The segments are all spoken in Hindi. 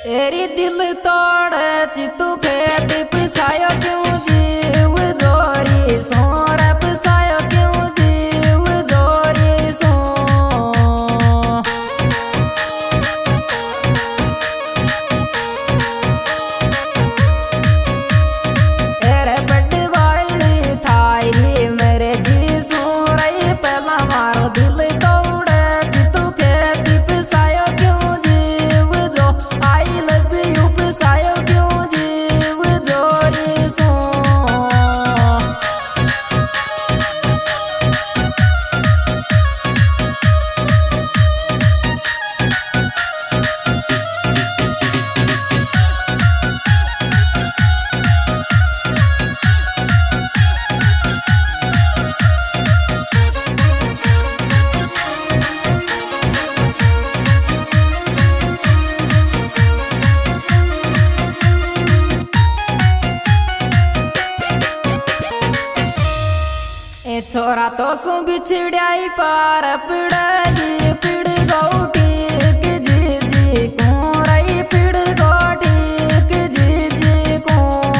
तेरी दिल तोड़ चितू खेत पिसायो क्यों जीव जोरी सोर पिसायो क्यों जीव जोरी सो तेरे बड़ वाली थाई मेरे जी सोरई पहला मारो दिल तोड़ चितू खेत पिसायो क्यों जीव जो आई लव यू पिसायो क्यों जीव जोरी सो ए छोरा तो सु बिछड़ाई पार पिड़गी पिड़ गौटी के जी जी को रही पिड़ गौटी के जी जी को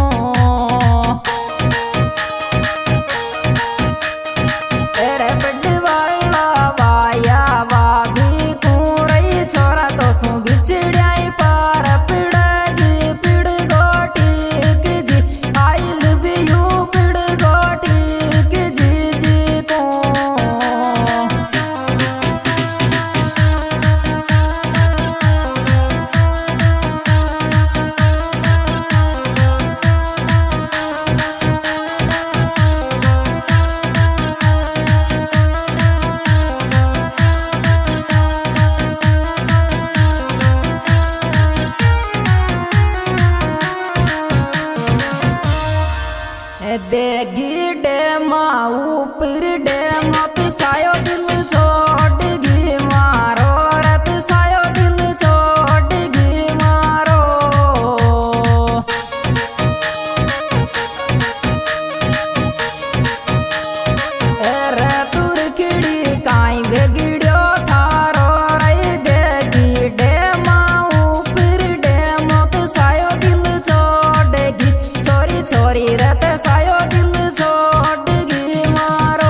तेरे बड़ वाला वाया वागी को रही छोरा तो सु बिछड़ाई पार पिड़गी पिड़ गौटी के जी आई लव यू पिड़ गौटी के जी जी को देगी डेमा ऊपर डेमा पिसायो दिल छोड़गी मारो रे पिसायो दिल छोड़गी मारो रे तुरखड़ी काई बेगिड़ो थारो रे देगी डेमा ऊपर डेमा पिसायो दिल छोड़गी छोरी छोरी रे पिसायो दिल छोड़गी मारो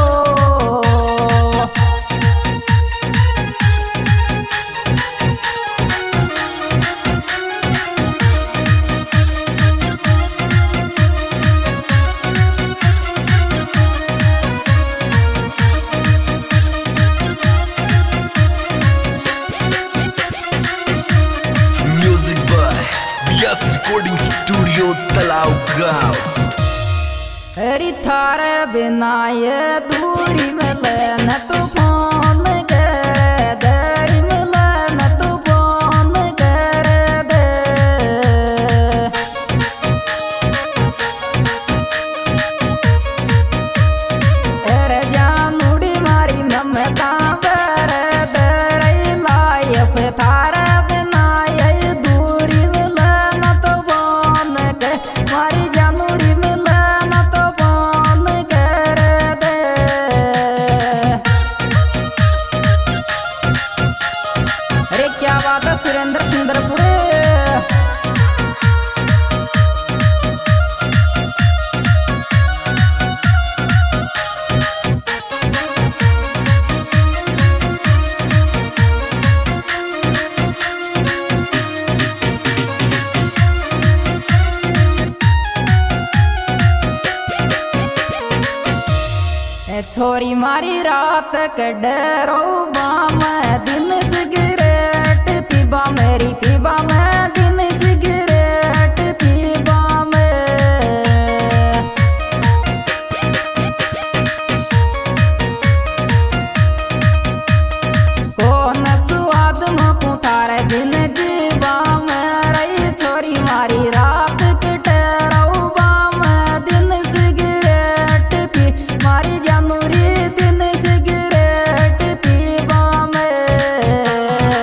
music by Beas recording studio Talau Gaon. हरी थारे बिना ये दूरी में लेना तो फोन कर देरी में लेना तो फोन कर दे तेरे जानूड़ी मारी ममता बर दे लाइफ थारे बिना ये दूरी में लेना तो फोन कर मारी जानूड़ी में लेना तो फोन कर दे अरे क्या बात है सुरेंद्र सुंदरपुरे छोरी मारी रात के डरो बाम दिन सिगरेट पीबा मेरी पीबा मैं दिन सिगरेट पीबा में कौन स्वाद में थारे दिन जीवा में रही छोरी मारी रात के डरो बाम दिन सिगरेट पी मारी जानूरी दिन सिगरेट पीबा में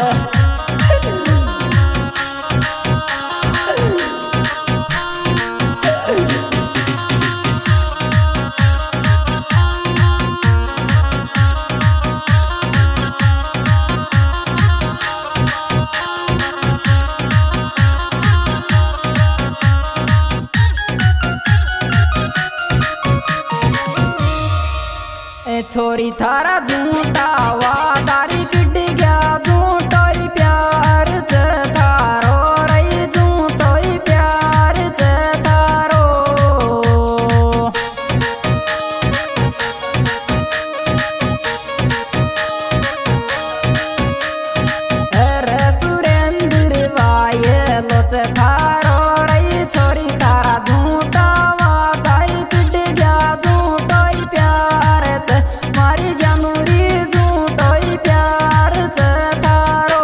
छोरी थारा झूठा वादारी किड गया झूठो ही प्यार से थारो रही झूठो ही प्यार से थारो अरे सुरेंद्र भाई लोच थारो रही छोरी थारा झूठा वादाई किड गया झूठो ही प्यार से मारी जमुरी झूठो ही प्यार से थारो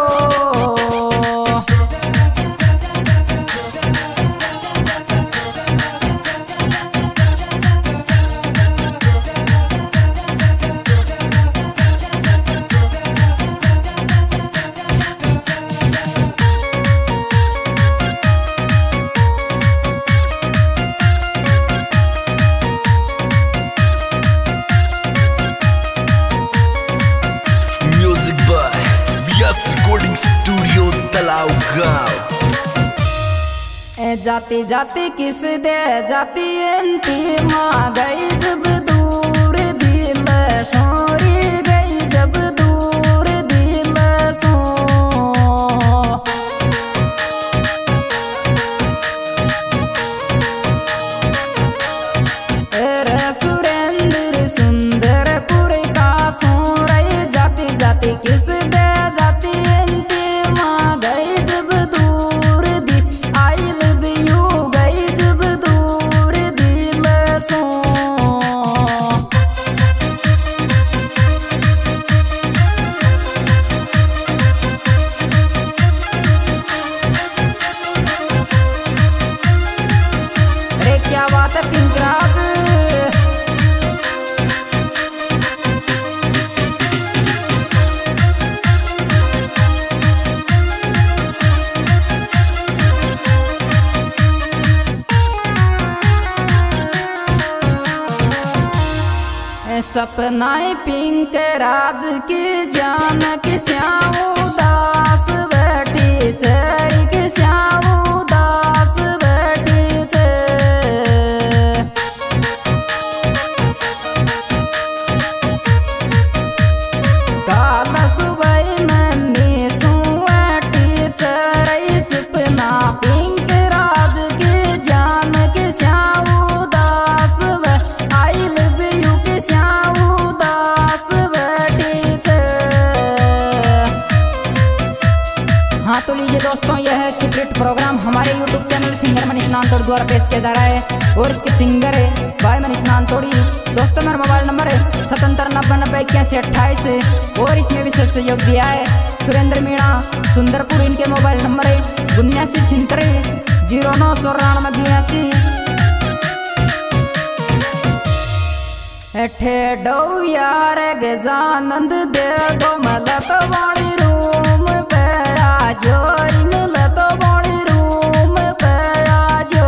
Music by BS Recording Studio Talau Gaon. जाती जाती किस दे जाती एंती माँ गई जब दूर दिल सोरी गई जब दूर दिल सो अरे सुरेंद्र सुंदरपुर का सो रही जाती जाती किस दे जाती एंती माँ गई जब दूर दी आई लव यू गई जब दूर दिल सो अरे क्या बात है पिंकराज सपनाए पिंक राज की जान की श्याम उदास बैठी चरी की श्याम उदास बैठी छे काल सुबह मन्नी सुवटी चरई सपना पिंक राज की जान की श्याम उदास आई लव यू की श्याम उदास बैठी छे। हाँ तो लीजिए दोस्तों, यह है सीक्रेट प्रोग्राम हमारे YouTube channel singer Manish Nantodi द्वारा पेश किया जा रहा है और इसके सिंगर है भाई मनीष नानतोड़ी। दोस्तों मेरा मोबाइल नंबर है 77909128 और इसमें विशेष सहयोग दिया है सुरेंद्र मीणा सुंदरपुर। इनके मोबाइल नंबर है 7976099482। ठेडो यार गजानंद दे दो मलत वाली रूम पे आजो मिलत वाली रूम पे आजो।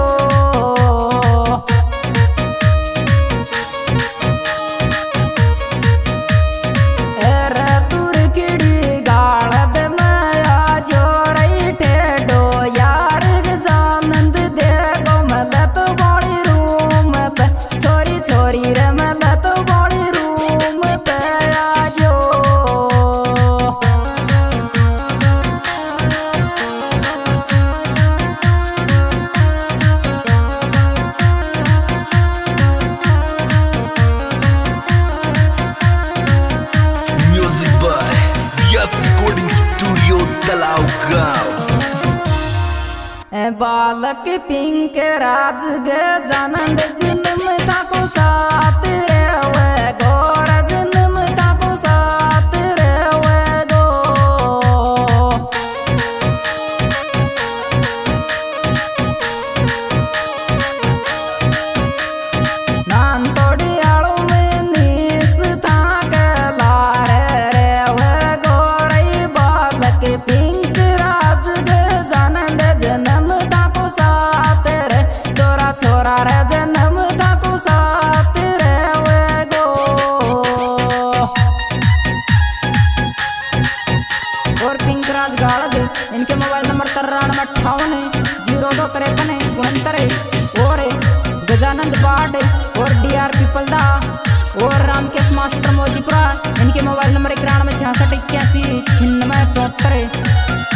अरे तुरकिड़ी गाड़द में आजो रही ठेडो यार गजानंद दे दो मलत वाली रूम पे छोरी छोरी रे मलत वाली रूम पे आजो। Music by BS Recording Studio Talau Gaon. बालक पिंक राज गजानंद जन्म ताको साथ रे गोर जन्म ताको साथ रे गो। नानतोड़ी आड़ू में नीस था लारे रे गोरई बालक पिंक राज गजानंद जन्म ताको साथ रे छोरा छोरा रे जन्म ताको साथ रे गो। और पिंक राज गाड़द इनके मोबाइल नंबर 93580253 और गजानंद बाड और DR पीपलदा और रामकेश मास्टर मोदीपुरा, इनके मोबाइल नंबर 91 66 81 96 74।